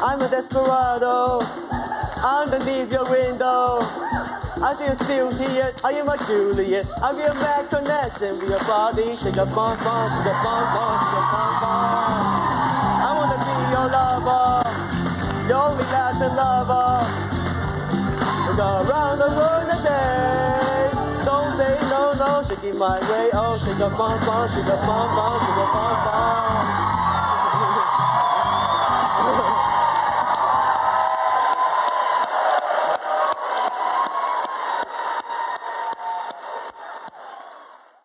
I'm a desperado, underneath your window. I feel still here, I am a Juliet. I feel mad connection with your body. Shake a bum bum, shake a bum bum, shake a bum bum. I wanna be your lover, your only lasting lover. We go around the world today. Don't say no, no, shake it my way. Oh, shake a bum bum, shake a bum bum, shake a bum bum.